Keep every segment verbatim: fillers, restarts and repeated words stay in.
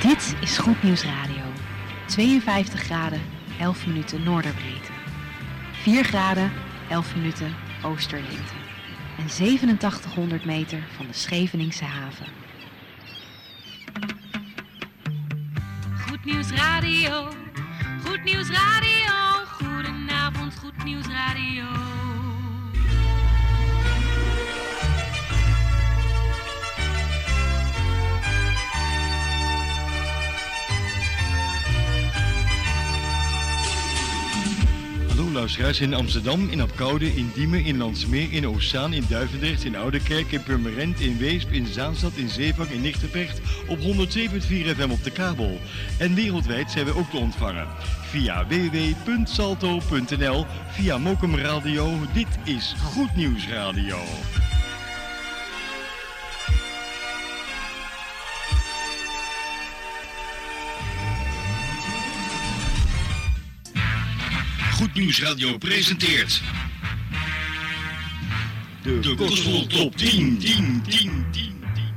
Dit is Goed Nieuws Radio. tweeënvijftig graden, elf minuten noorderbreedte. vier graden, elf minuten oosterlengte. En zevenentachtighonderd meter van de Scheveningse haven. Goed Nieuws Radio. Goed Nieuws Radio. Goedenavond, Goed Nieuws Radio. Hallo luisteraars in Amsterdam, in Apkoude, in Diemen, in Landsmeer, in Oostzaan, in Duivendrecht, in Oudekerk, in Purmerend, in Weesp, in Zaanstad, in Zeevang, in Nigtevecht op honderd zeven punt vier F M op de kabel. En wereldwijd zijn we ook te ontvangen via w w w punt salto punt n l, via Mokum Radio. Dit is Goed Nieuws Radio. Goed Nieuws Radio presenteert de, de Gospel Top tien, tien, tien, tien.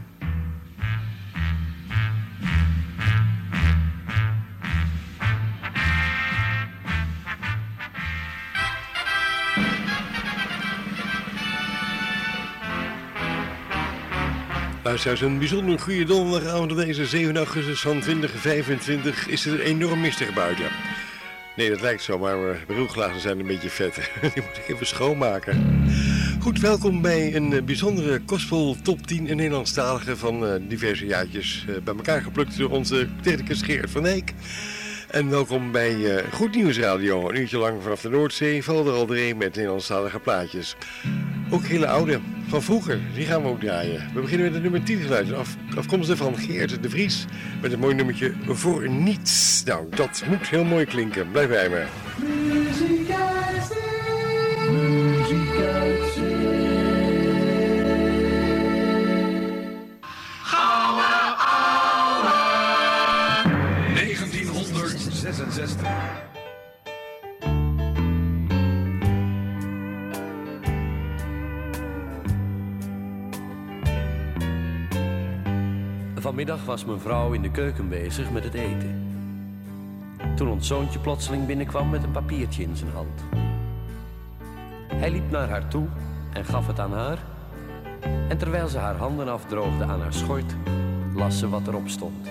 Luisteraars, een bijzonder goede donderdagavond op deze zeven augustus van twintig vijfentwintig is het enorm mistig buiten. Nee, dat lijkt zo, maar mijn brilglazen zijn een beetje vet. Die moet ik even schoonmaken. Goed, welkom bij een bijzondere Gospel Top tien in Nederlandstalige van uh, diverse jaartjes uh, bij elkaar geplukt door onze technicus Gerard van Dijk. En welkom bij uh, Goed Nieuws Radio. Een uurtje lang vanaf de Noordzee valt er al doorheen met Nederlandstalige plaatjes. Ook hele oude, van vroeger, die gaan we ook draaien. We beginnen met het nummer tien geluid, af, afkomstig van Geert de Vries, met een mooi nummertje Voor Niets. Nou, dat moet heel mooi klinken. Blijf bij me. Muziek uit zee, muziek uit zee. Gouden ouwe, negentienhonderdzesenzestig. Vanmiddag was mijn vrouw in de keuken bezig met het eten. Toen ons zoontje plotseling binnenkwam met een papiertje in zijn hand. Hij liep naar haar toe en gaf het aan haar. En terwijl ze haar handen afdroogde aan haar schort, las ze wat erop stond.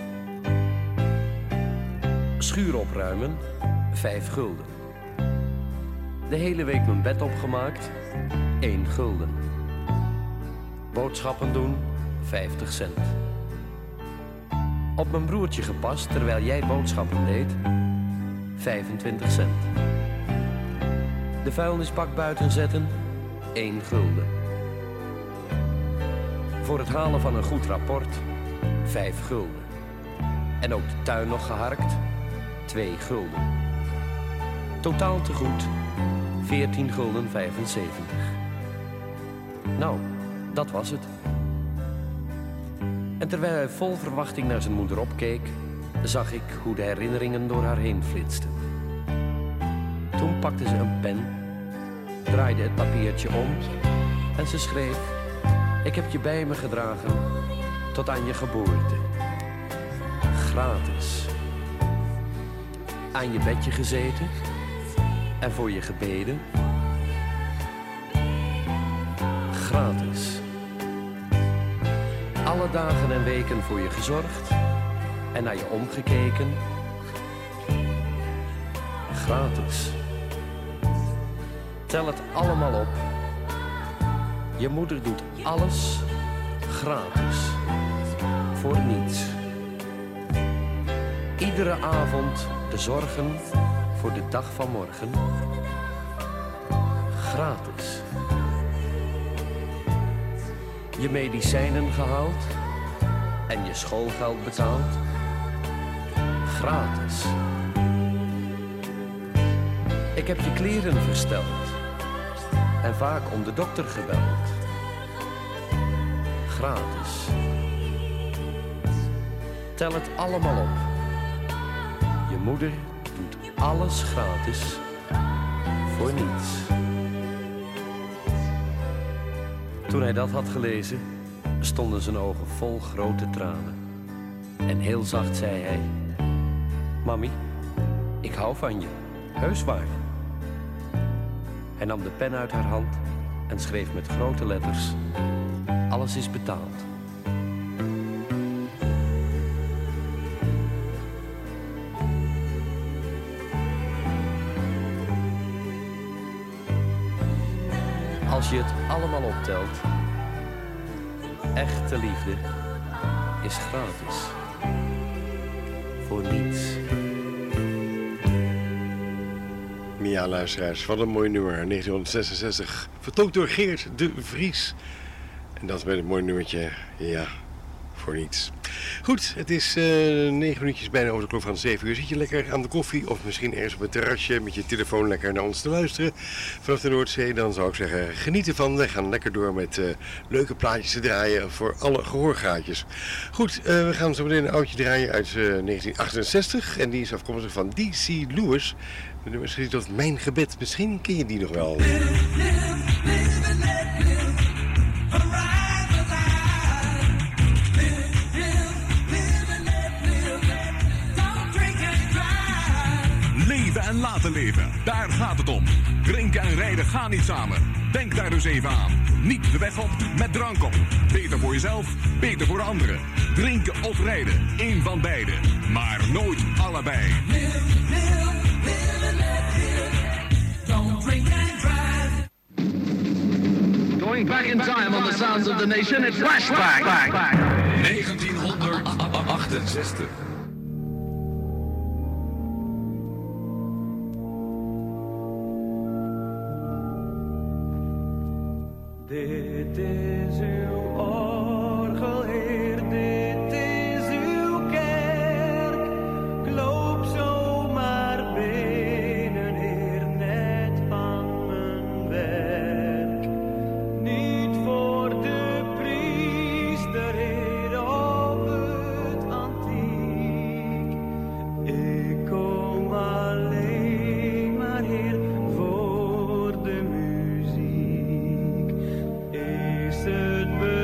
Schuur opruimen, vijf gulden. De hele week mijn bed opgemaakt, één gulden. Boodschappen doen, vijftig cent. Op mijn broertje gepast terwijl jij boodschappen deed, vijfentwintig cent. De vuilnisbak buiten zetten, één gulden. Voor het halen van een goed rapport, vijf gulden. En ook de tuin nog geharkt, twee gulden. Totaal te goed, veertien gulden vijfenzeventig. Nou, dat was het. En terwijl hij vol verwachting naar zijn moeder opkeek, zag ik hoe de herinneringen door haar heen flitsten. Toen pakte ze een pen, draaide het papiertje om en ze schreef: ik heb je bij me gedragen tot aan je geboorte. Gratis. Aan je bedje gezeten en voor je gebeden. Gratis. Alle dagen en weken voor je gezorgd en naar je omgekeken. Gratis. Tel het allemaal op. Je moeder doet alles gratis. Voor niets. Iedere avond de zorgen voor de dag van morgen. Gratis. Je medicijnen gehaald en je schoolgeld betaald. Gratis. Ik heb je kleren versteld en vaak om de dokter gebeld. Gratis. Tel het allemaal op. Je moeder doet alles gratis voor niets. Toen hij dat had gelezen, stonden zijn ogen vol grote tranen. En heel zacht zei hij: Mami, ik hou van je, heus waar. Hij nam de pen uit haar hand en schreef met grote letters: alles is betaald. Als je het allemaal optelt, echte liefde is gratis. Voor niets. Ja, luisteraars, wat een mooi nummer. negentienhonderdzesenzestig, vertolkt door Geert de Vries. En dat met het mooie nummertje, ja, voor niets. Goed, het is uh, negen minuutjes bijna over de klok van zeven uur. Zit je lekker aan de koffie of misschien ergens op het terrasje met je telefoon lekker naar ons te luisteren vanaf de Noordzee, dan zou ik zeggen, geniet ervan. We gaan lekker door met uh, leuke plaatjes te draaien voor alle gehoorgaatjes. Goed, uh, we gaan zo meteen een oudje draaien uit uh, negentien achtenzestig en die is afkomstig van D C Lewis. De nummer is tot Mijn Gebed. Misschien ken je die nog wel. Leven en laten leven, daar gaat het om. Drinken en rijden gaan niet samen. Denk daar dus even aan. Niet de weg op met drank op. Beter voor jezelf, beter voor anderen. Drinken of rijden, één van beide. Maar nooit allebei. Live, live, live and let live. Don't drink and drive. Going back in time on the sounds of the nation, it's flashback. negentienhonderdachtenzestig. Dit is uw orgel, Heer, dit is uw kerk. Ik loop zomaar binnen, Heer, net van mijn werk. Niet voor de priester, Heer, of het antiek. Ik kom alleen maar, Heer, voor de muziek. Is het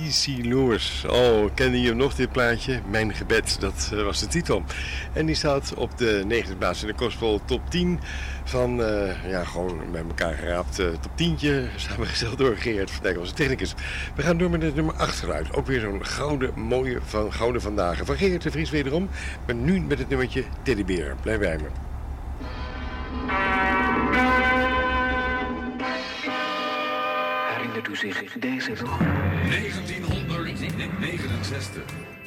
T C Lewis. Oh, kende je hem nog, dit plaatje? Mijn gebed, dat uh, was de titel. En die staat op de negende plaats in de Gospel Top tien van, uh, ja, gewoon bij elkaar geraapt uh, top tientje, samengesteld door Gerard van Dijk, onze technicus. We gaan door met het nummer acht geluid. Ook weer zo'n gouden, mooie van gouden vandaag. Van Gerard de Vries wederom, maar nu met het nummertje Teddybeer. Blijf bij me. Herinnert u zich deze nog? negentienhonderdnegenenzestig.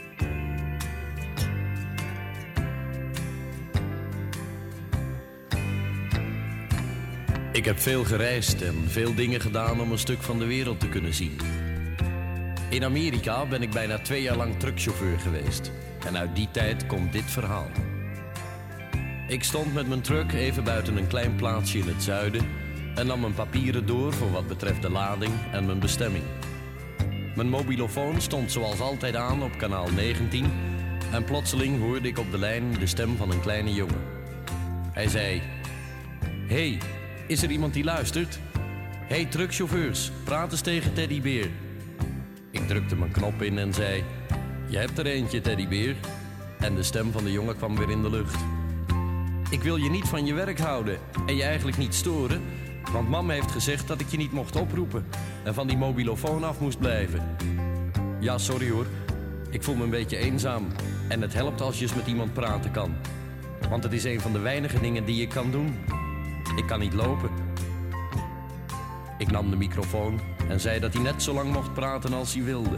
Ik heb veel gereisd en veel dingen gedaan om een stuk van de wereld te kunnen zien. In Amerika ben ik bijna twee jaar lang truckchauffeur geweest. En uit die tijd komt dit verhaal. Ik stond met mijn truck even buiten een klein plaatsje in het zuiden en nam mijn papieren door voor wat betreft de lading en mijn bestemming. Mijn mobilofoon stond zoals altijd aan op kanaal negentien en plotseling hoorde ik op de lijn de stem van een kleine jongen. Hij zei: "Hey, is er iemand die luistert? Hey truckchauffeurs, praat eens tegen Teddybeer." Ik drukte mijn knop in en zei: "Je hebt er eentje, Teddybeer." En de stem van de jongen kwam weer in de lucht. "Ik wil je niet van je werk houden en je eigenlijk niet storen, want mam heeft gezegd dat ik je niet mocht oproepen en van die mobilofoon af moest blijven." "Ja, sorry hoor. Ik voel me een beetje eenzaam en het helpt als je eens met iemand praten kan. Want het is een van de weinige dingen die ik kan doen. Ik kan niet lopen." Ik nam de microfoon en zei dat hij net zo lang mocht praten als hij wilde.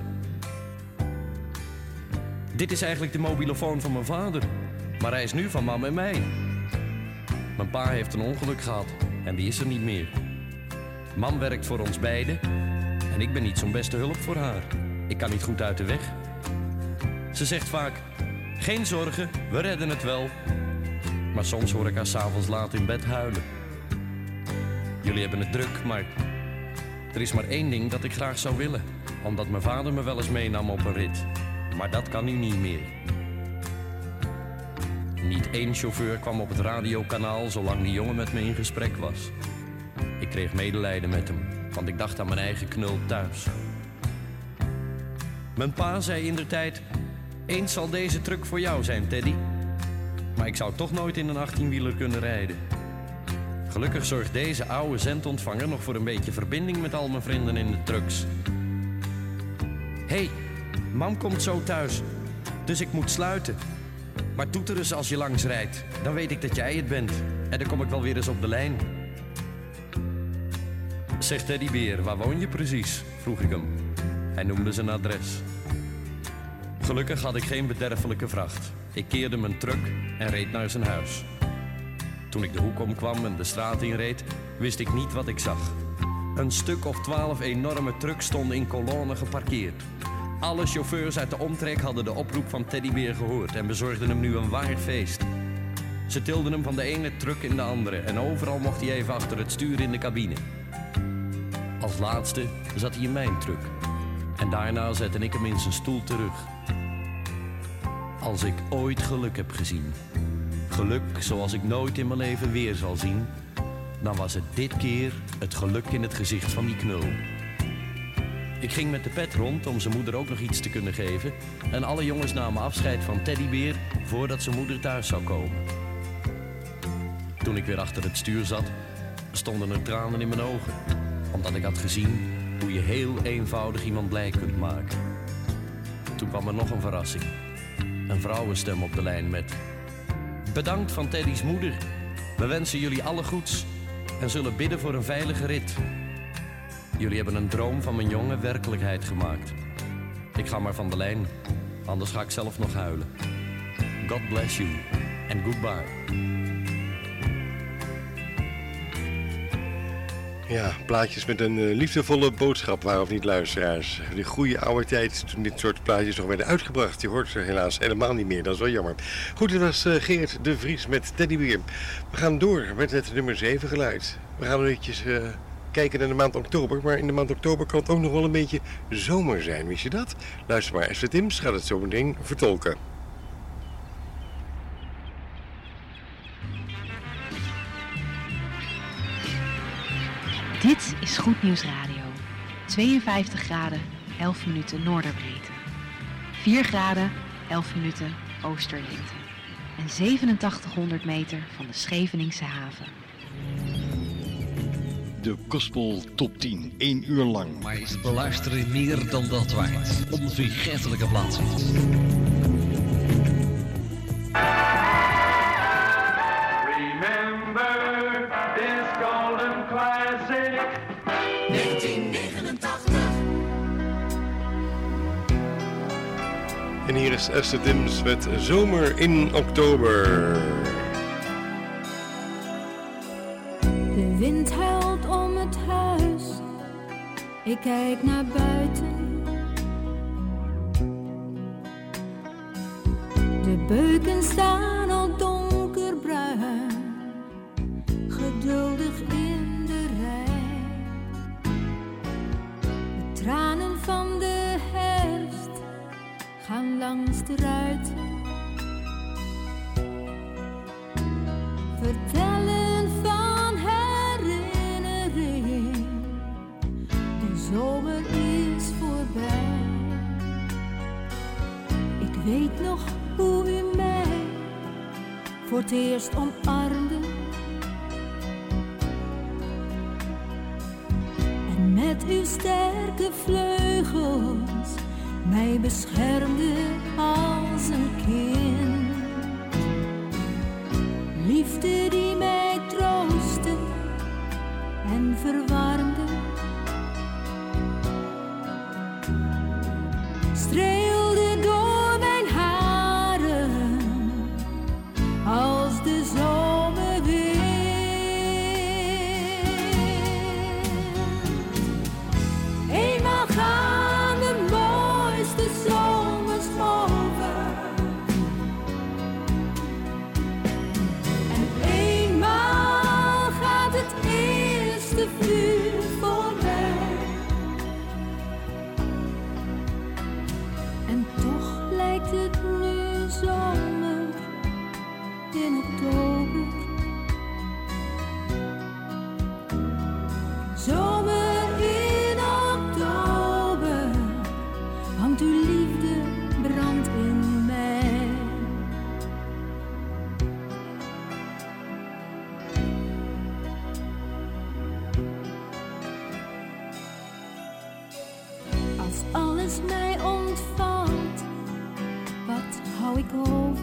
"Dit is eigenlijk de mobilofoon van mijn vader, maar hij is nu van mam en mij. Mijn pa heeft een ongeluk gehad en die is er niet meer. Mam werkt voor ons beiden en ik ben niet zo'n beste hulp voor haar. Ik kan niet goed uit de weg. Ze zegt vaak: geen zorgen, we redden het wel. Maar soms hoor ik haar 's avonds laat in bed huilen. Jullie hebben het druk, maar er is maar één ding dat ik graag zou willen. Omdat mijn vader me wel eens meenam op een rit. Maar dat kan nu niet meer." Niet één chauffeur kwam op het radiokanaal zolang die jongen met me in gesprek was. Ik kreeg medelijden met hem, want ik dacht aan mijn eigen knul thuis. Mijn pa zei indertijd: "Eens zal deze truck voor jou zijn, Teddy." Maar ik zou toch nooit in een achttienwieler kunnen rijden. Gelukkig zorgt deze oude zendontvanger nog voor een beetje verbinding met al mijn vrienden in de trucks. "Hey, mam komt zo thuis, dus ik moet sluiten. Maar toeter eens als je langs rijdt, dan weet ik dat jij het bent. En dan kom ik wel weer eens op de lijn." "Zeg Teddybeer, waar woon je precies?" vroeg ik hem. Hij noemde zijn adres. Gelukkig had ik geen bederfelijke vracht. Ik keerde mijn truck en reed naar zijn huis. Toen ik de hoek omkwam en de straat inreed, wist ik niet wat ik zag. Een stuk of twaalf enorme trucks stonden in kolonnen geparkeerd. Alle chauffeurs uit de omtrek hadden de oproep van Teddybeer gehoord en bezorgden hem nu een waar feest. Ze tilden hem van de ene truck in de andere en overal mocht hij even achter het stuur in de cabine. Als laatste zat hij in mijn truck en daarna zette ik hem in zijn stoel terug. Als ik ooit geluk heb gezien, geluk zoals ik nooit in mijn leven weer zal zien, dan was het dit keer het geluk in het gezicht van die knul. Ik ging met de pet rond om zijn moeder ook nog iets te kunnen geven en alle jongens namen afscheid van Teddybeer voordat zijn moeder thuis zou komen. Toen ik weer achter het stuur zat, stonden er tranen in mijn ogen, omdat ik had gezien hoe je heel eenvoudig iemand blij kunt maken. Toen kwam er nog een verrassing. Een vrouwenstem op de lijn met: "Bedankt van Teddy's moeder. We wensen jullie alle goeds en zullen bidden voor een veilige rit. Jullie hebben een droom van mijn jongen werkelijkheid gemaakt. Ik ga maar van de lijn, anders ga ik zelf nog huilen. God bless you and goodbye." Ja, plaatjes met een uh, liefdevolle boodschap, waar of niet, luisteraars. Die goede oude tijd toen dit soort plaatjes nog werden uitgebracht. Je hoort ze helaas helemaal niet meer, dat is wel jammer. Goed, dit was uh, Geert de Vries met Teddybeer. We gaan door met het nummer zeven geluid. We gaan een beetje uh, kijken naar de maand oktober, maar in de maand oktober kan het ook nog wel een beetje zomer zijn, wist je dat? Luister maar, S V Tims gaat het zo meteen vertolken. Dit is Goed Nieuws Radio. tweeënvijftig graden, elf minuten noorderbreedte. vier graden, elf minuten oosterlengte. En zevenentachtighonderd meter van de Scheveningse haven. De Gospel Top tien, één uur lang. Maar is het beluisteren meer dan dat waard? Onvergetelijke plaatsen. Remember this golden classic. negentien negenentachtig. En hier is Esther Dims met Zomer in Oktober. De wind huilt om het huis. Ik kijk naar buiten. De beuken staan al donkerbruin. Geduldig in de rij. De tranen van de herfst gaan langs de ruiten. Vertellen van herinnering. De zomer is voorbij. Ik weet nog hoe u mij voor het eerst omarmde. En met uw sterke vleugels mij beschermde als een kind. Liefde die mij troostte en verwarmde. Streelde door mijn haren als de zomerwind. Eenmaal gaan de mooiste zomers over. En eenmaal gaat het eerste vuur voorbij. En toch lijkt het nu zomer in oktober. Zomer in oktober, want uw liefde brandt in mij. Als alles mij ontvalt, wat hou ik over?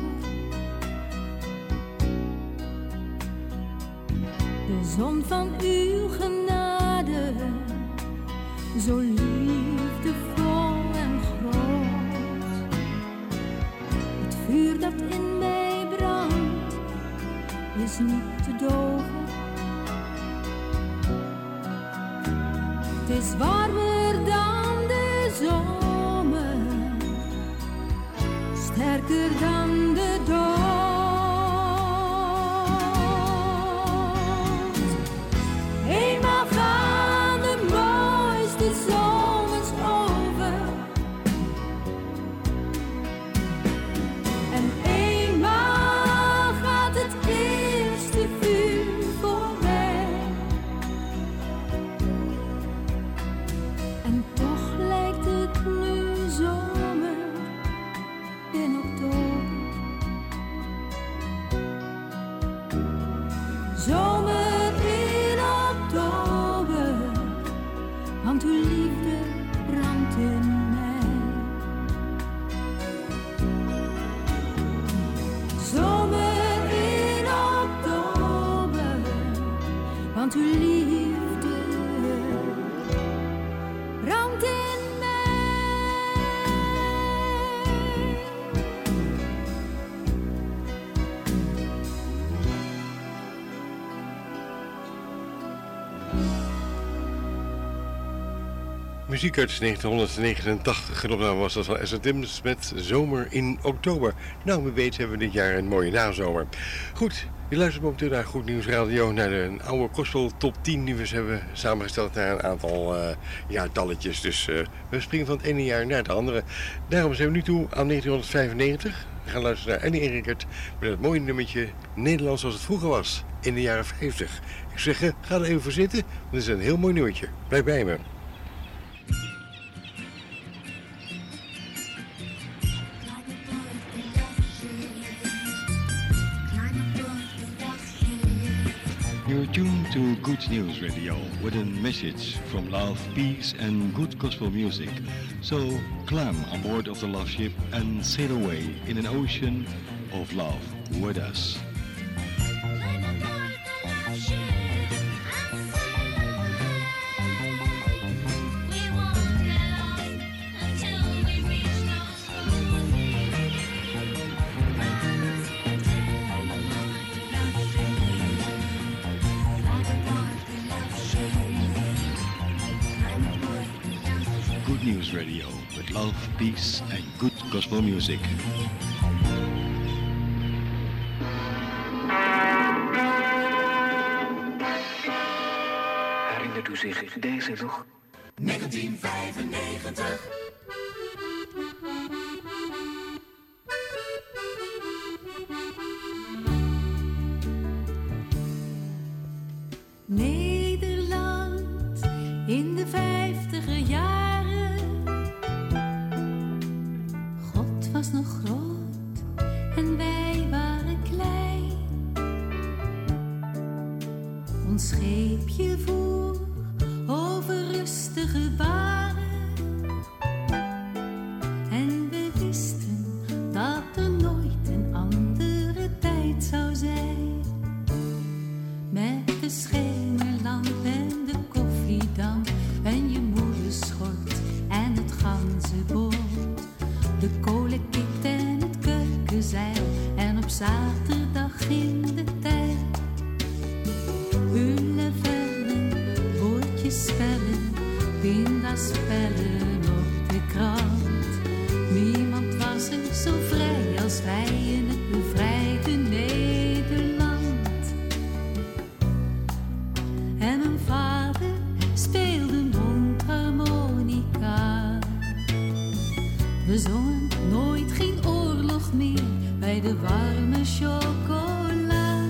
De zon van uw genade, zo liefdevol en groot. Het vuur dat in mij brandt, is niet te doven. Het is warmer dan de zomer, sterker dan de dood. Eenmaal gaan de mooiste zomers over. En eenmaal gaat het eerste vuur voorbij. En toch lijkt het nu zomer in oktober. Zomer in oktober, want uw liefde brandt in mij. Zomer in oktober, want uw liefde brandt in mij. Muziek uit negentien opname was dat van Esther Dims met Zomer in Oktober. Nou, wie weet hebben we dit jaar een mooie nazomer. Goed, je luistert momenteel naar Goed Nieuws Radio, naar de oude Gospel Top tien die we hebben samengesteld naar een aantal uh, jaartalletjes. Dus uh, we springen van het ene jaar naar het andere. Daarom zijn we nu toe aan negentien vijfennegentig. We gaan luisteren naar Annie Engelkert met het mooie nummertje Nederland zoals het vroeger was, in de jaren vijftig. Ik zeg, ga er even voor zitten, want het is een heel mooi nummertje. Blijf bij me. Good News Radio with a message from love, peace and good gospel music. So climb on board of the love ship and sail away in an ocean of love with us. News Radio with love, peace and good gospel music. Herinnert u zich deze nog? negentien vijfennegentig. Nederland in de vijftiger jaren. Was nog groot en wij waren klein. Ons scheepje voer over rustige baren. En we wisten dat er nooit een andere tijd zou zijn. Met de schemerlamp en de koffiedam en je moeders schort en het ganzenbord. De kolenkit en het keukenzeil en op zaterdag in de tijd. Ullevellen, woordjes spellen, pindaspellen op de krant. Niemand was er zo vrij als wij in het bevrijde Nederland. En mijn vader speelde mondharmonica. We zongen nooit geen oorlog meer bij de warme chocola.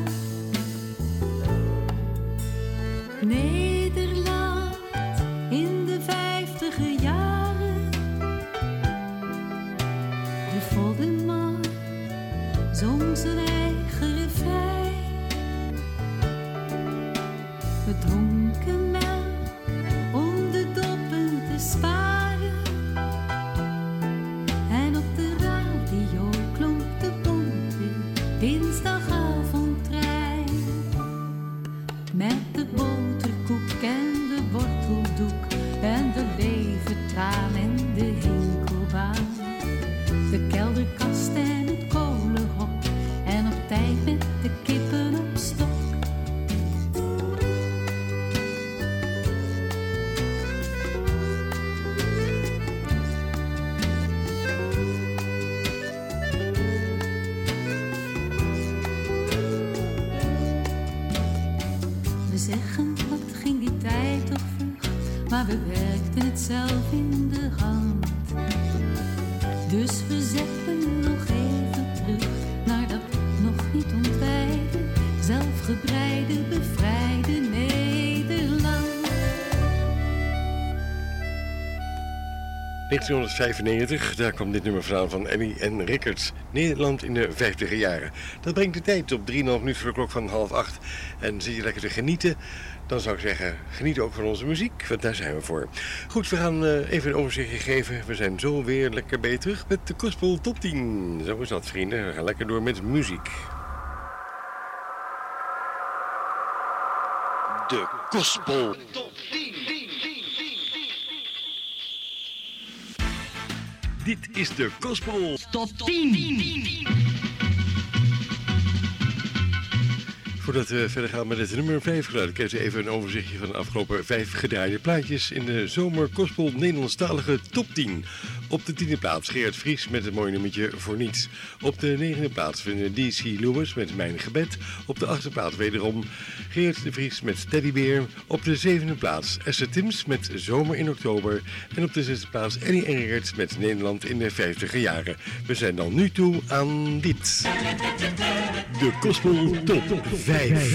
Nederland in de vijftiger jaren. De voddenman zong zijn eigen refrein. We dronken melk om de doppen te sparen. Dinsdagavondtrein met de boterkoek en de worteldoek en de levertraan en de hinkelbaan. De kelderkast en het kolenhok en op tijd met de kippen op stok. Maar we werkten het zelf in de hand. Dus we zetten nog even terug naar dat nog niet ontwijde, zelfgebreide, bevrijde Nederland. negentienhonderdvijfennegentig, daar kwam dit nummer vandaan van Ellie en Rickert. Nederland in de vijftiger jaren. Dat brengt de tijd op drieënhalf minuten voor de klok van half acht. En zit je lekker te genieten, dan zou ik zeggen, geniet ook van onze muziek, want daar zijn we voor. Goed, we gaan uh, even een overzichtje geven. We zijn zo weer lekker bij je terug met de Gospel Top tien. Zo is dat, vrienden. We gaan lekker door met muziek. De Gospel Top tien. Dit is de Gospel Top tien. Voordat we verder gaan met het nummer vijf geluid, krijg je even een overzichtje van de afgelopen vijf gedraaide plaatjes in de zomer Gospel Nederlandstalige top tien. Op de tiende plaats Gerard Vries met het mooie nummertje Voor Niets. Op de negende plaats vinden D C Lewis met Mijn Gebed. Op de achtste plaats wederom Gerard de Vries met Teddybeer. Op de zevende plaats Esther Tims met Zomer in Oktober. En op de zesde plaats Ellie en Rickert met Nederland in de vijftiger jaren. We zijn dan nu toe aan dit. De Gospel Top vijf.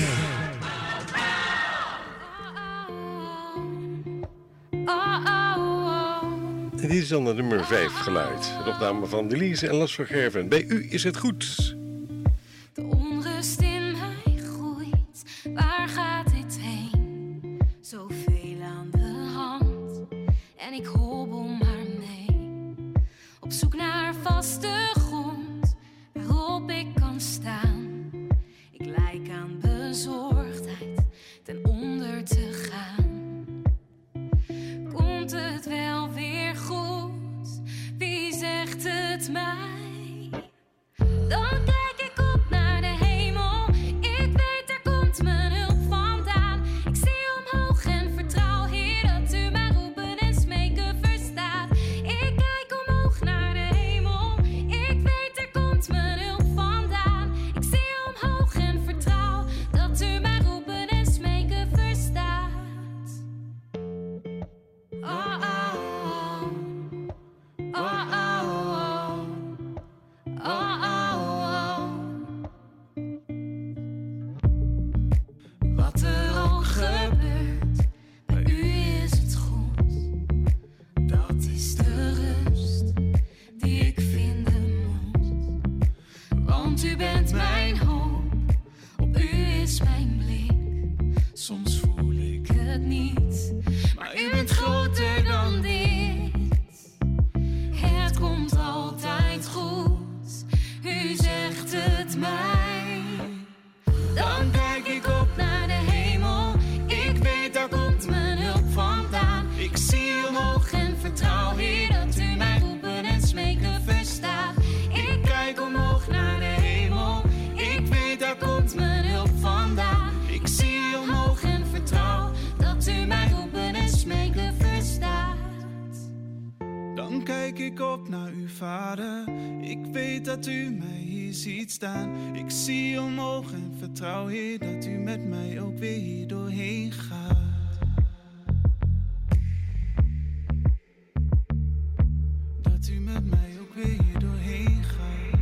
En dit is dan het nummer vijf geluid. Een opname van Delise en Las van Gerven. Bij u is het goed. De onrust in mij groeit. Waar gaat dit heen? kijk ik op naar uw vader. Ik weet dat u mij hier ziet staan. Ik zie omhoog en vertrouw, Heer, dat u met mij ook weer hier doorheen gaat. Dat u met mij ook weer hier doorheen gaat.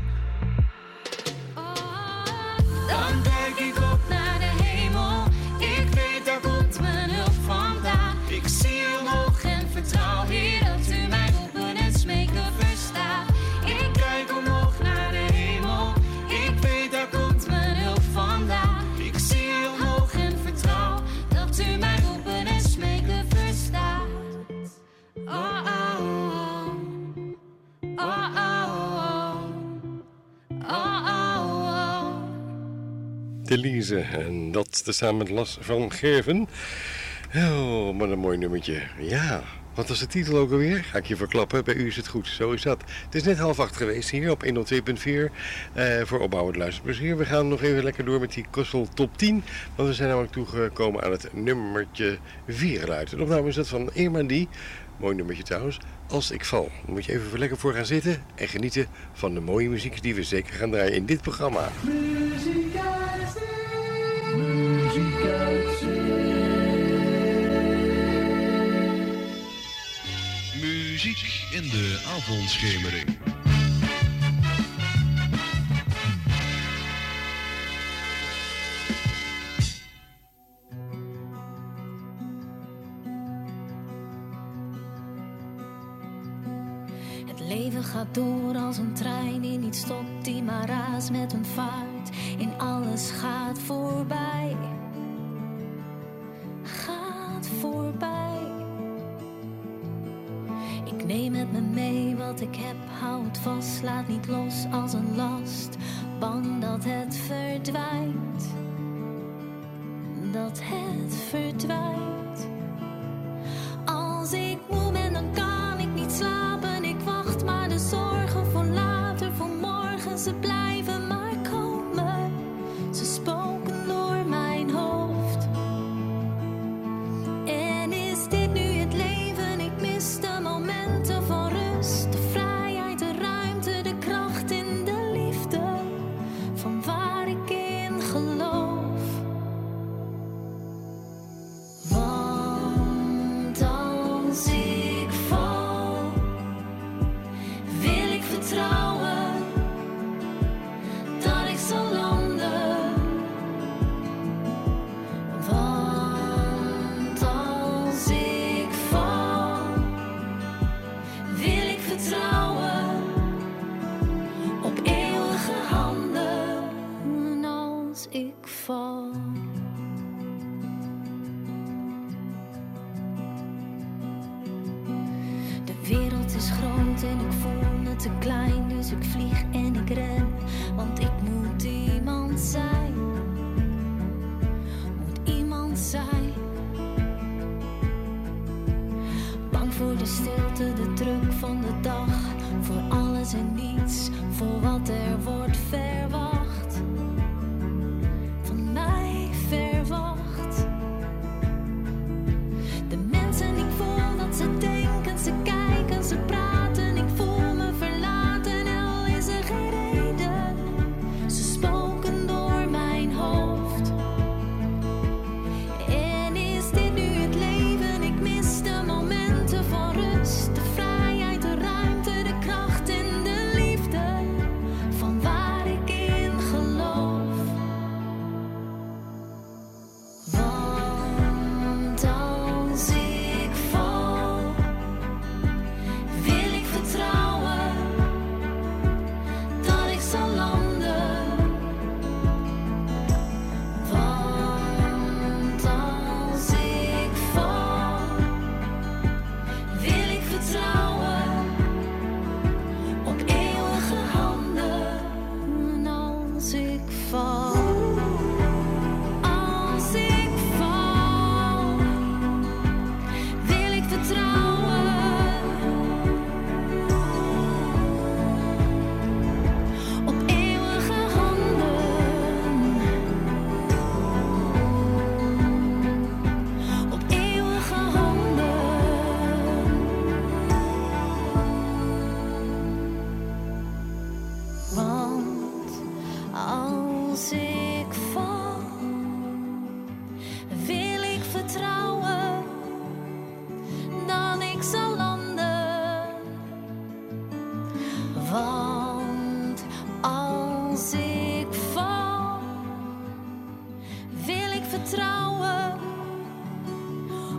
Dan kijk ik op naar de hemel. Ik weet, daar komt mijn hulp vandaan. Ik zie omhoog en vertrouw, Heer, dat u mij roepen en smeken verstaat. Ik kijk omhoog naar de hemel. Ik weet, daar komt mijn hulp vandaan. Ik zie omhoog en vertrouw, dat u mij roepen en smeken verstaat. Oh, oh, oh. Oh, oh, oh. Oh, oh, oh. Delise, en dat tezamen met Las van Gerven. Oh, wat een mooi nummertje. Ja, wat was de titel ook alweer? Ga ik je verklappen, bij u is het goed, zo is dat. Het is net half acht geweest hier op honderdtwee punt vier uh, voor opbouwend luisterplezier. We gaan nog even lekker door met die Kostel Top tien, want we zijn namelijk toegekomen aan het nummertje vier geluid. De opname is dat van Irma Die, mooi nummertje trouwens, Als ik val. Dan moet je even lekker voor gaan zitten en genieten van de mooie muziek die we zeker gaan draaien in dit programma. Muziek uit zee, muziek uit zee. Muziek in de avondschemering. Het leven gaat door als een trein die niet stopt, die maar raast met een vaart. In alles gaat voorbij. Gaat voorbij. Ik neem met me mee wat ik heb, hou het vast, laat niet los als een last. Bang dat het verdwijnt. Dat het verdwijnt. Als ik moe ben, dan kan ik niet slapen. Ik wacht maar de zorgen voor later, voor morgen. Ze blijven maar komen. Ze spoken door mijn hoofd. En is dit nu het leven? Ik mis de momenten van rust. De vrijheid, de ruimte, de kracht in de liefde. Van waar ik in geloof. Want als ik val, wil ik vertrouwen dat ik zal landen. Want als ik val, wil ik vertrouwen op eeuwige handen. En als ik val. De wereld is groot en ik voel me te klein, dus ik vlieg en ik ren, want ik moet iemand zijn. Moet iemand zijn. Bang voor de stilte, de druk van de dag, voor alles en niets, voor wat er wordt verwacht. Van mij verwacht. De mensen, ik voel dat ze denken, ze kijken, ze praten. Ik voel me verlaten, al is er geen reden. Ze spoken door mijn hoofd. En is dit nu het leven? Ik mis de momenten van rust. De vrijheid, de ruimte, de kracht en de liefde.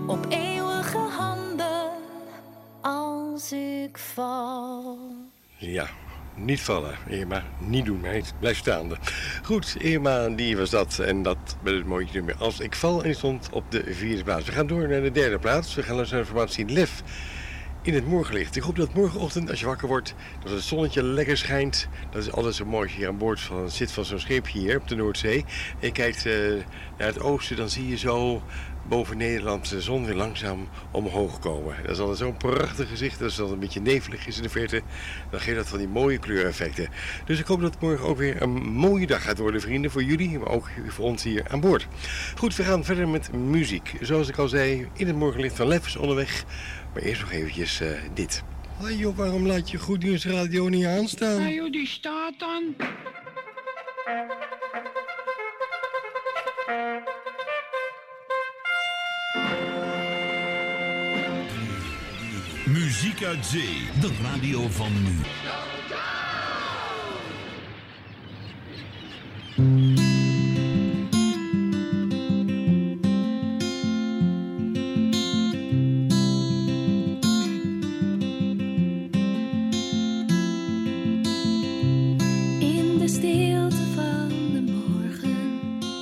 op eeuwige handen als ik val. Ja, niet vallen, Irma. Niet doen, hè. Blijf staande. Goed, Irma, die was dat. En dat met het mooie nummer Als ik val. En die stond op de vierde plaats. We gaan door naar de derde plaats. We gaan naar de formatie Lef in het morgenlicht. Ik hoop dat morgenochtend, als je wakker wordt, dat het zonnetje lekker schijnt. Dat is altijd zo mooi als je hier aan boord van, zit van zo'n schipje hier op de Noordzee. En je kijkt uh, naar het oosten, dan zie je zo boven Nederland de zon weer langzaam omhoog komen. Dat is altijd zo'n prachtig gezicht. Als het dan een beetje nevelig is in de verte, dan geeft dat van die mooie kleureffecten. Dus ik hoop dat het morgen ook weer een mooie dag gaat worden, vrienden. Voor jullie, maar ook voor ons hier aan boord. Goed, we gaan verder met muziek. Zoals ik al zei, in het morgenlicht van Lef is onderweg. Maar eerst nog eventjes uh, dit. Hé joh, waarom laat je Goed Nieuws Radio niet aanstaan? Ja joh, die staat dan. Muziek uit zee, de radio van nu. In de stilte van de morgen,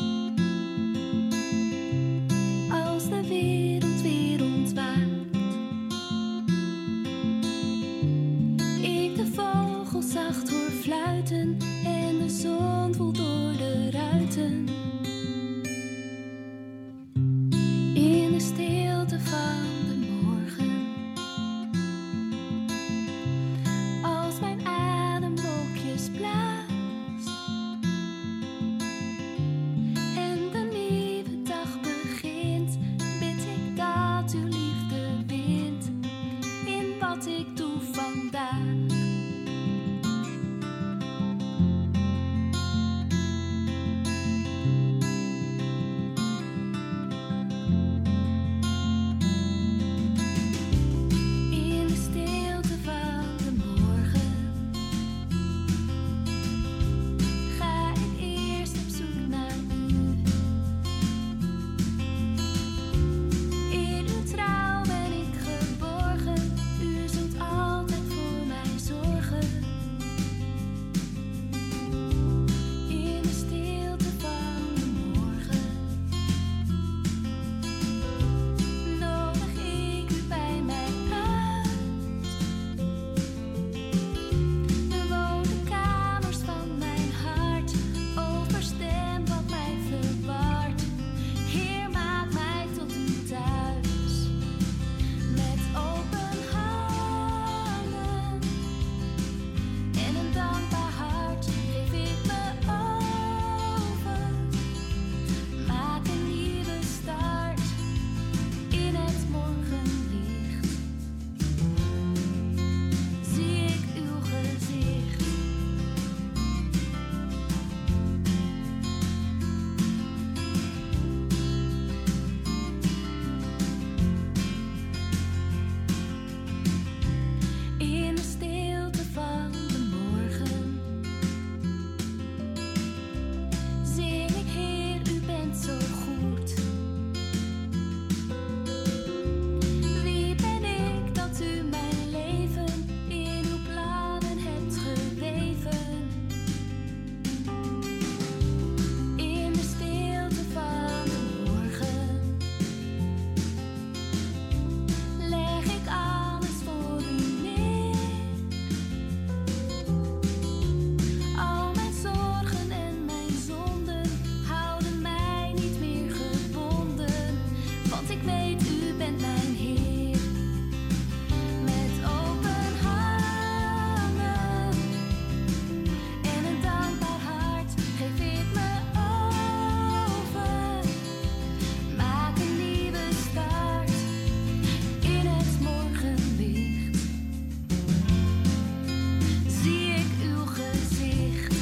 als de wereld weer ontwaakt, ik de vogels zacht hoor fluiten en de zon voelt door de ruiten. In de stilte van de morgen, als mijn adem wolkjes blaast en de nieuwe dag begint, bid ik dat uw liefde wint in wat ik doe vandaag. In de stilte van de morgen ga ik eerst op zoek naar u. In uw trouw ben ik geborgen, u zult altijd voor mij zorgen. In de stilte van de morgen nodig ik u bij mij uit. Bewoon de kamers van mijn hart, overstem wat mij verward. Heer, maak mij tot u thuis. Met open handen en een dankbaar hart geef ik me over. Maak een nieuwe start in het morgenlicht. Zie ik uw gezicht. In de stilte van de morgen zing ik, Heer, u bent zo goed. Wie ben ik dat u mijn leven in uw plannen hebt geweven? In de stilte van de morgen leg ik alles voor u neer. Al mijn zorgen en mijn zonden houden mij niet meer gebonden, want ik weet u bent mijn Heer. Met open handen en een dankbaar hart geef ik me over. Maak een nieuwe start in het morgenlicht. Zie ik uw gezicht.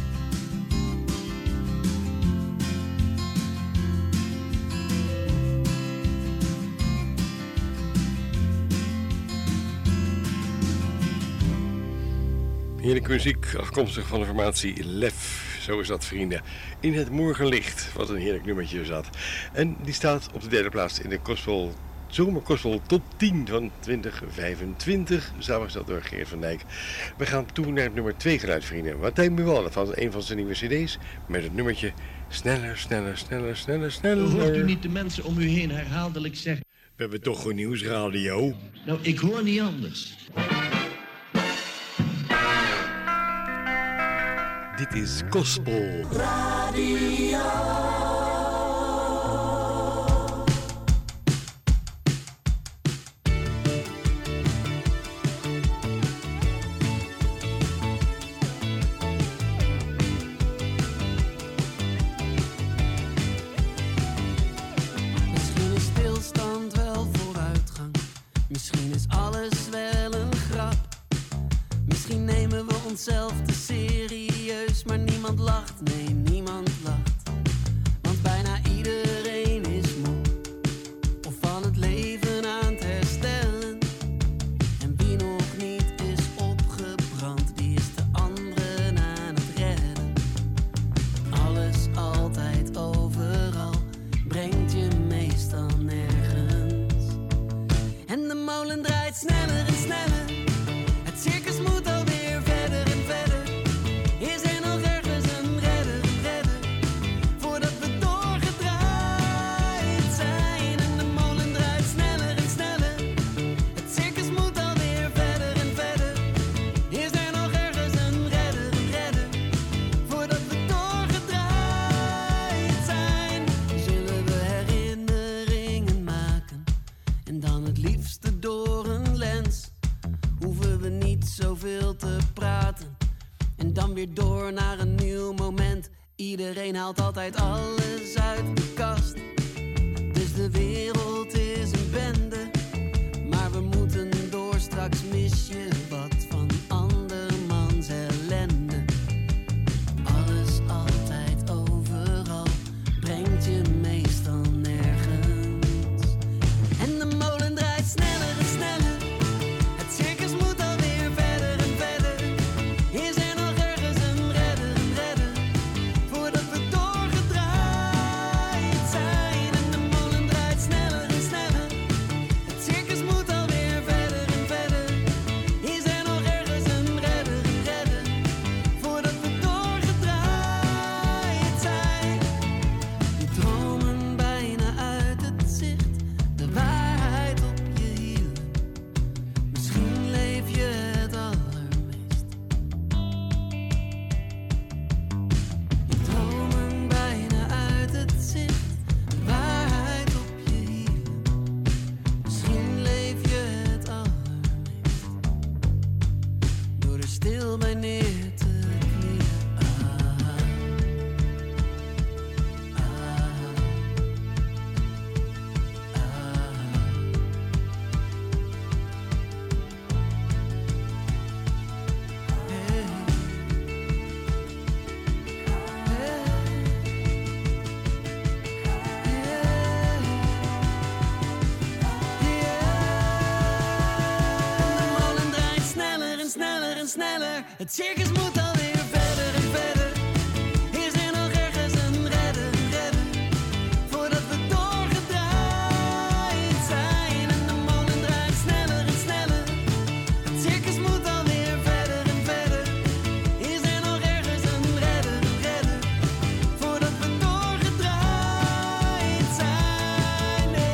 Heerlijke muziek, afkomstig van de formatie Lef. Zo is dat, vrienden. In het morgenlicht. Wat een heerlijk nummertje is dat. En die staat op de derde plaats in de Gospel Zomergospel top tien van twintig vijfentwintig. Samengesteld door Geert van Dijk. We gaan toe naar het nummer twee geluid, vrienden. Martijn Buwallen van een van zijn nieuwe cd's. Met het nummertje Sneller, sneller, sneller, sneller, sneller. Hoort u niet de mensen om u heen herhaaldelijk zeggen? We hebben toch een nieuwsradio. Nou, ik hoor niet anders. Dit is Gospel Radio. Misschien is stilstand wel vooruitgang. Misschien is alles wel een grap. Misschien nemen we onszelf te serieus, maar niemand lacht, nee, niemand lacht. Want bijna iedereen is moe, of van het leven aan het herstellen. En wie nog niet is opgebrand, die is de anderen aan het redden. Alles, altijd, overal, brengt je meestal nergens. En de molen draait sneller en sneller. Het circus moet alweer verder en verder. Is er nog ergens een redder, een redder, voordat we doorgedraaid zijn? En de molen draait sneller en sneller. Het circus moet alweer verder en verder. Is er nog ergens een redder, een redder, voordat we doorgedraaid zijn? Zullen we herinneringen maken en dan het liefste door een lens? Hoeven we niet zoveel te praten en dan weer door naar een nieuw moment. Iedereen haalt altijd alles uit de kast, dus de wereld is een bende. Maar we moeten door, straks mis je wat van andermans ellende. Alles, altijd, overal, brengt je meestal nergens. En de molen draait sneller en sneller. Het circus moet alweer verder en verder. Is er nog ergens een redder, een redder, voordat we doorgedraaid zijn? En de molen draait sneller en sneller. Het circus moet alweer verder en verder. Is er nog ergens een redder, een redder, voordat we doorgedraaid zijn? Je dromen bijna uit het zicht, de waarheid op je hielen. Misschien leef je het allermeest. Je dromen bijna uit het zicht, de waarheid op je hielen. Misschien leef je het allermeest, door er stil bij neer te knielen. Ah, ah, de molen draait sneller en sneller en sneller. Het circus moet alweer verder en verder. Is er nog ergens een redder, een redder, voordat we doorgedraaid zijn? En de molen draait sneller en sneller. Het circus moet alweer verder en verder. Is er nog ergens een redder, een redder, voordat we doorgedraaid zijn? Nee.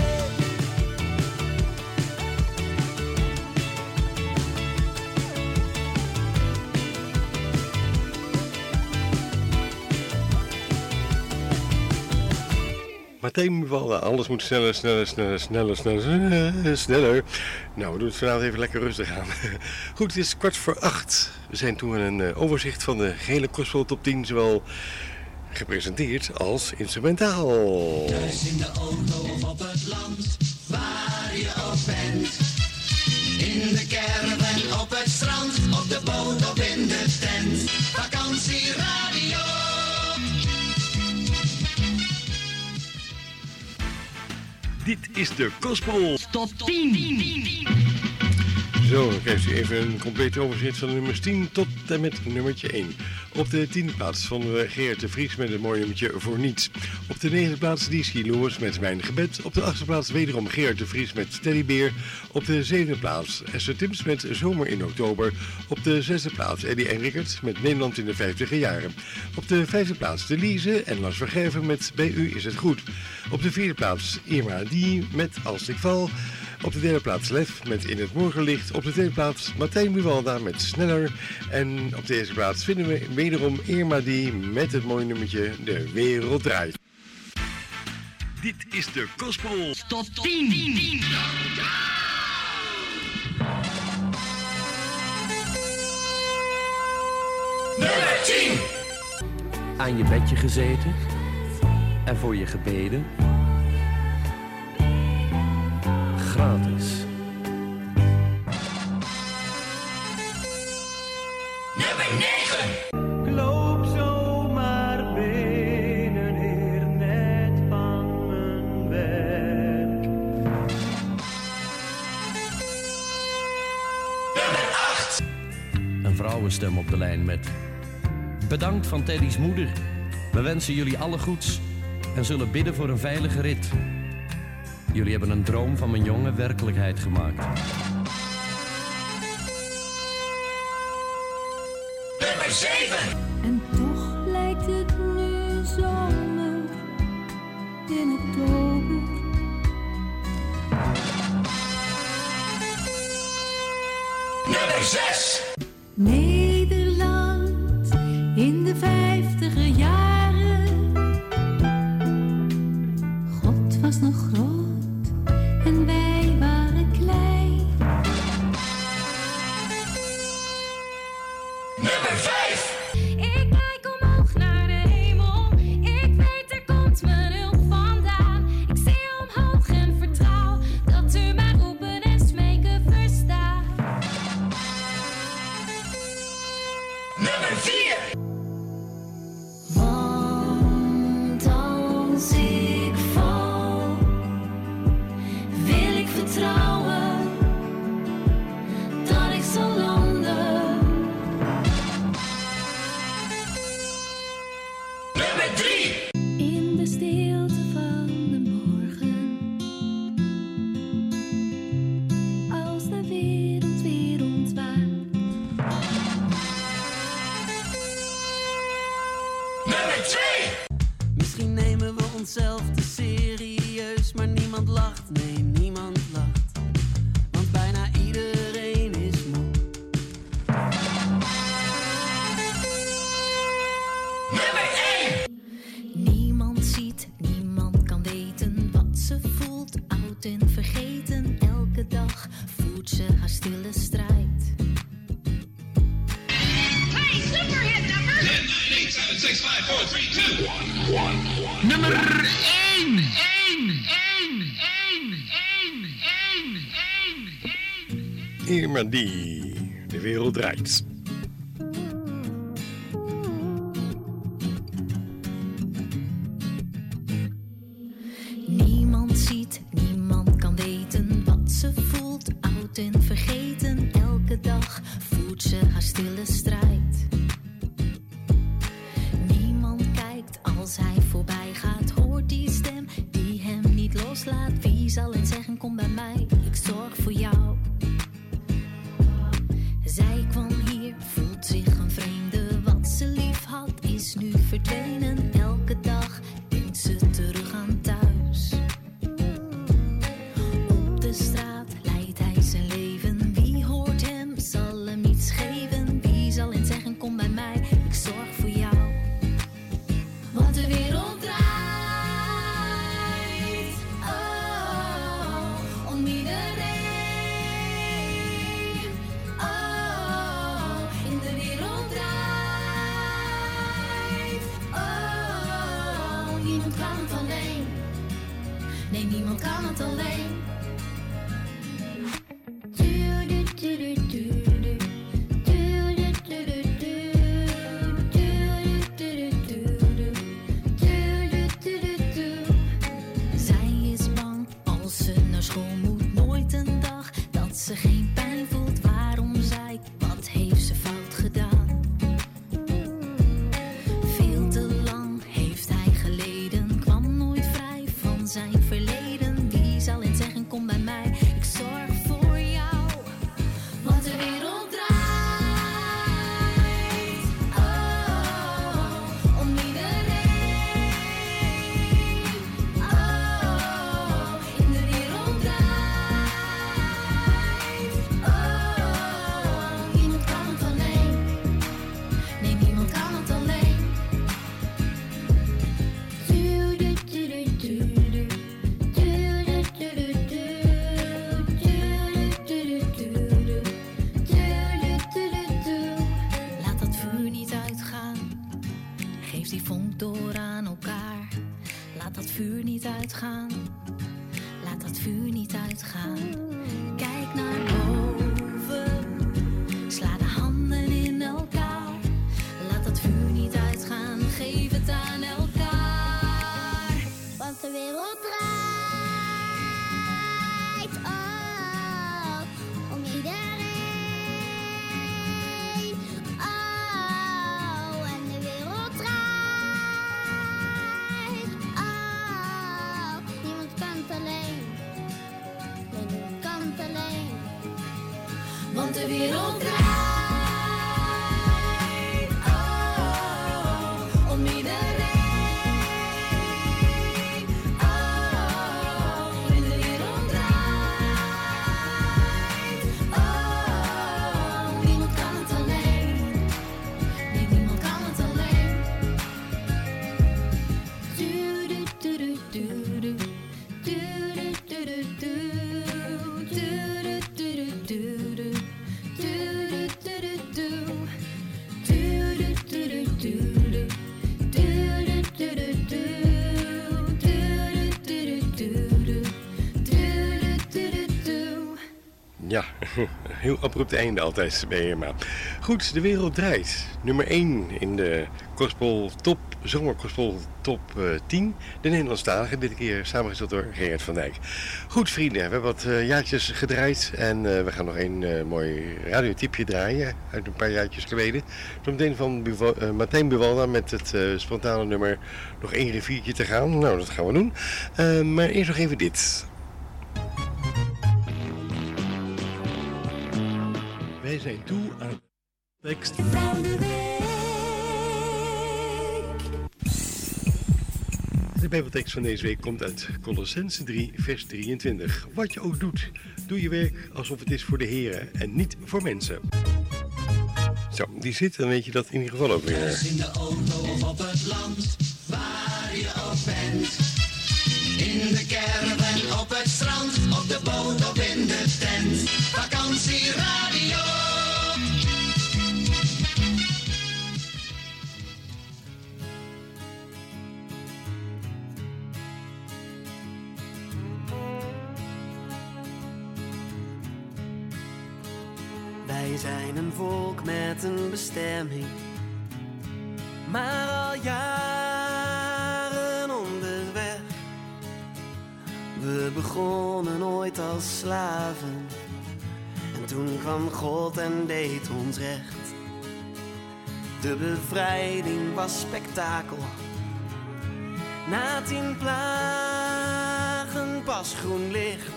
Martijn Buwallen, alles moet sneller, sneller, sneller, sneller, sneller, sneller. Nou, we doen het vanavond even lekker rustig aan. Goed, het is kwart voor acht. We zijn toen een uh, overzicht van de gehele Gospel top tien, zowel gepresenteerd als instrumentaal. Thuis in de auto of op het land, waar je ook bent. In de caravan, op het strand, op de boot of in de tent. Vakantieradio. Dit is de Gospel Top tien. Zo, dan krijgt u even een compleet overzicht van de nummers tien tot en met nummertje één. Op de tiende plaats vonden we Gerard de Vries met een mooi nummertje Voor Niets. Op de negende plaats D C Lewis met Mijn Gebed. Op de achtste plaats wederom Gerard de Vries met Teddybeer. Op de zevende plaats Esther Tims met Zomer in Oktober. Op de zesde plaats Eddie en Rickert met Nederland in de vijftiger jaren. Op de vijfde plaats De Lize en Lars Vergeven met Bij U is het goed. Op de vierde plaats Irma Die met Als ik val. Op de derde plaats Lef met In het Morgenlicht. Op de tweede plaats Martijn Buwalda met Sneller. En op de eerste plaats vinden we wederom Irma Die met het mooie nummertje De Wereld Draait. Dit is de Gospel Top tien. Nummer tien. Aan je bedje gezeten en voor je gebeden. Gratis. Nummer negen. Ik loop zomaar binnen hier net van mijn werk. Nummer acht. Een vrouwenstem op de lijn met: bedankt van Teddy's moeder. We wensen jullie alle goeds en zullen bidden voor een veilige rit. Jullie hebben een droom van mijn jongen werkelijkheid gemaakt. Nummer zeven. En toch lijkt het nu zomer in oktober. Nummer zes. Nederland in de vijftiger jaren. God was nog groot en wij waren klein. Nummer vijf. Ik kijk omhoog naar de hemel. Ik weet er komt mijn hulp vandaan. Ik zie omhoog en vertrouw dat u mij roepen en smeken verstaat. Nummer vier. Want als ik val, wil ik vertrouwen dat ik zal landen. Nummer drie. In de stilte van de morgen, als de wereld weer ontwaakt. Nummer twee. Misschien nemen we onszelf te serieus, maar niemand lacht, nee, niemand lacht. Want bijna iedereen is moe. Nummer één. Niemand ziet, niemand kan weten wat ze voelt. Oud en vergeten, elke dag voert ze haar stille strijd. Hey, superhit number! ten, nine, eight, seven, six, five, four, three, two, one, one. Nummer één. één, één, één, één, één. Irma Die, De Wereld Draait. Niemand ziet, niemand kan weten wat ze voelt. Oud en vergeten, elke dag voert ze haar stille strijd. Niemand kijkt als hij voorbij gaat, hoort die stem die hem niet loslaat. Wie zal eens zeggen, kom bij mij, ik zorg voor jou. Zij kwam hier, voelt zich een vreemde. Wat ze lief had, is nu verdwenen. Elke dag denkt ze terug aan thuis. Op de straat leidt hij zijn leven. Wie hoort hem, zal hem iets geven. Wie zal eens zeggen, kom bij mij, ik zorg voor jou. Want de wereld draait, oh, om iedereen. Oh, in de wereld draait, oh, niemand kan het alleen. Nee, niemand kan het alleen. Zij is bang als ze naar school moet. Nooit een dag dat ze geen pijn voelt. niet uitgaan. Kijk naar boven, sla de handen in elkaar. Laat dat vuur niet uitgaan, geef het aan elkaar. Want de wereld draait, oh, om iedereen. Oh, en de wereld draait, oh, niemand kan het alleen. Nee, niemand kan het alleen. Want de wereld draait. Ja, heel abrupt einde altijd bij Irma. Goed, de wereld draait. Nummer één in de Gospel Top, Zomergospel Top uh, tien. De Nederlandstalige, dit keer samengesteld door Gerard van Dijk. Goed vrienden, we hebben wat uh, jaartjes gedraaid. En uh, we gaan nog een uh, mooi radiotipje draaien uit een paar jaartjes geleden. Zometeen van Buval, uh, Martijn Buwalda met het uh, spontane nummer nog één riviertje te gaan. Nou, dat gaan we doen. Uh, maar eerst nog even dit. Wij zijn toe aan tekst van de week. De Bijbeltekst van deze week komt uit Kolossenzen drie, vers drieëntwintig. Wat je ook doet, doe je werk alsof het is voor de Here en niet voor mensen. Zo, die zit, dan weet je dat in ieder geval ook weer. Thuis in de auto of op het land, waar je ook bent. In de caravan, op het strand, op de boot of in de tent. Vakantieradio. Wij zijn een volk met een bestemming, maar al jaren onderweg. We begonnen ooit als slaven en toen kwam God en deed ons recht. De bevrijding was spektakel, na tien plagen pas groen licht.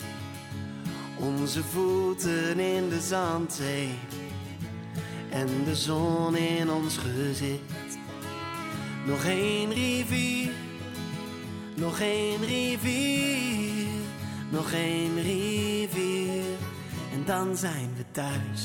Onze voeten in de zandzee en de zon in ons gezicht. Nog één rivier, nog één rivier, nog één rivier en dan zijn we thuis.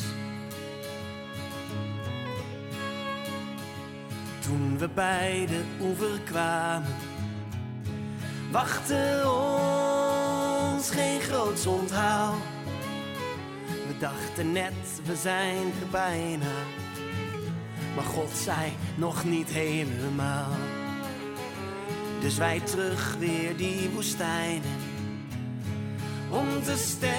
Toen we bij de oever kwamen, wachtte ons geen groots onthaal. We dachten net, we zijn er bijna, maar God zei nog niet helemaal. Dus wij terug weer die woestijnen, om te sterven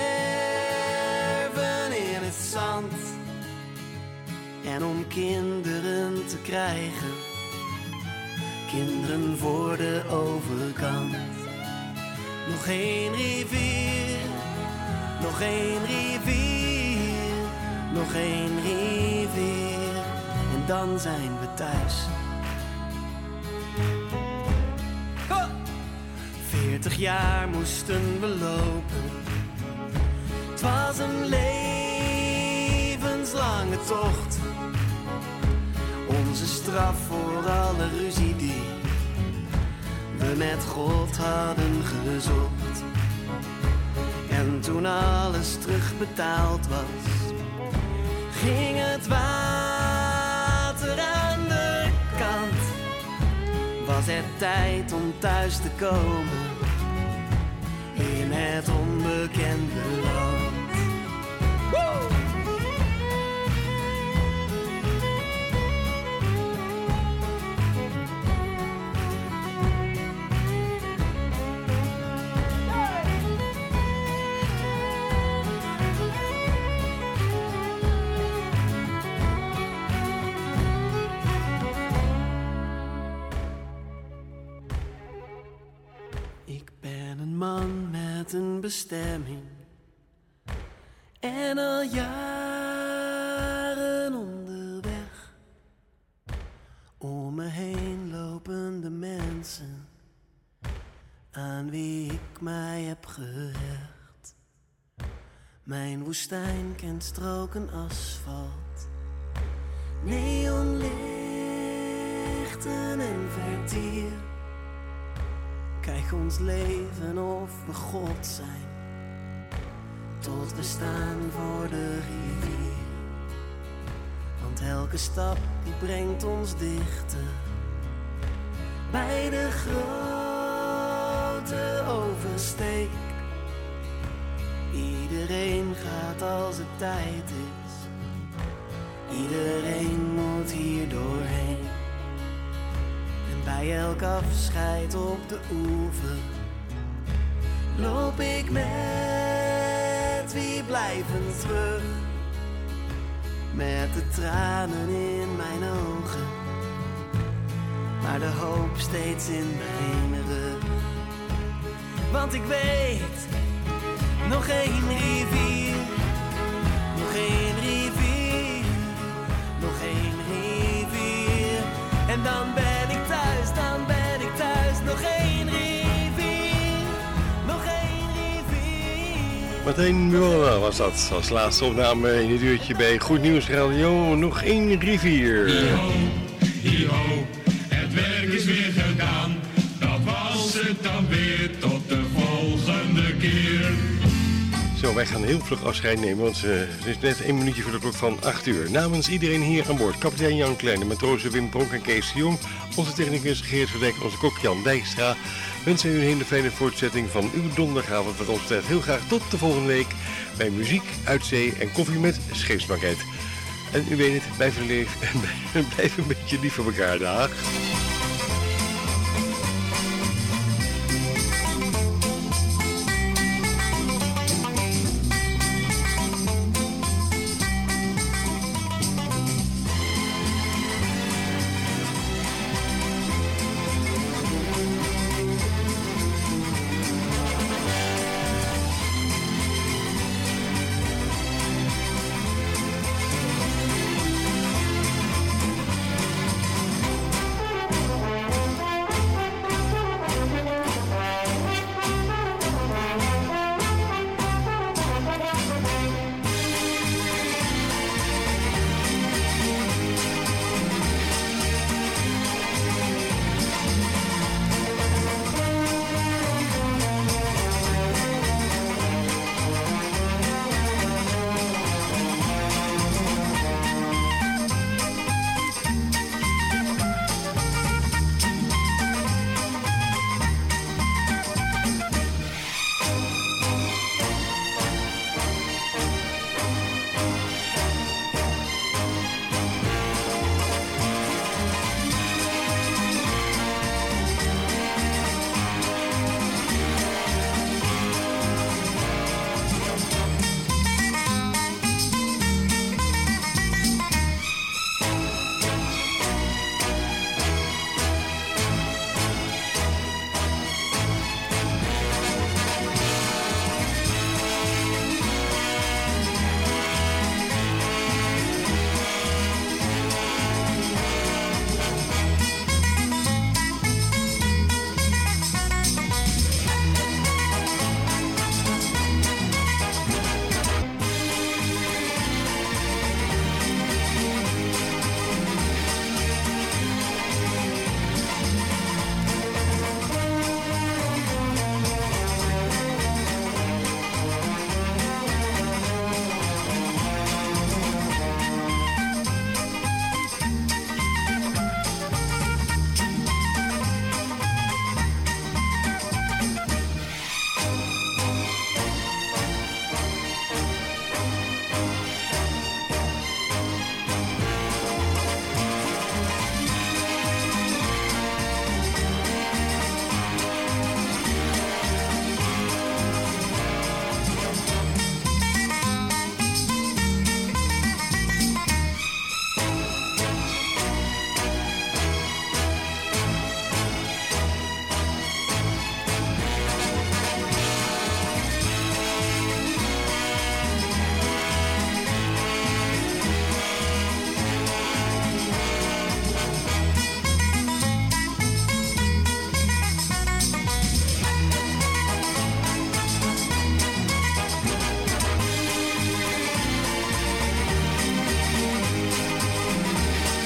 in het zand. En om kinderen te krijgen, kinderen voor de overkant. Nog één rivier, nog één rivier, nog één rivier en dan zijn we thuis. Veertig jaar moesten we lopen, het was een levenslange tocht. Onze straf voor alle ruzie die we met God hadden gezocht. En toen alles terugbetaald was, ging het water aan de kant. Was het tijd om thuis te komen in het onbekende land. Woe! met een bestemming. En al jaren onderweg. Om me heen lopen de mensen aan wie ik mij heb gehecht. Mijn woestijn kent stroken asfalt, neonlichten en vertier. Krijg ons leven of we God zijn, tot we staan voor de rivier. Want elke stap die brengt ons dichter bij de grote oversteek. Iedereen gaat als het tijd is, iedereen moet hier doorheen. En bij elk afscheid op de oever loop ik met wie blijven terug, met de tranen in mijn ogen, maar de hoop steeds in mijn rug. Want ik weet, nog één rivier, nog één rivier, nog één rivier. En dan ben ik thuis, dan ben ik thuis, nog één rivier, nog één rivier. Martijn Muola was dat, als laatste opname in het uurtje bij Goed Nieuws Radio. Nog één rivier. Hi-ho, hi-ho, het werk is weer gedaan. Dat was het dan weer, tot de volgende keer. Zo, wij gaan heel vlug afscheid nemen, want uh, het is net één minuutje voor de klok van acht uur. Namens iedereen hier aan boord, kapitein Jan Klein, de matrozen Wim Pronk en Kees de Jong, onze technicus Geert Verdijk, onze kok Jan Dijkstra, wensen u een hele fijne voortzetting van uw donderdagavond. Wat ons betreft heel graag tot de volgende week bij muziek, uitzee en koffie met scheepsbanket. En u weet het, blijf een, leef, blijf een beetje lief voor elkaar, dag.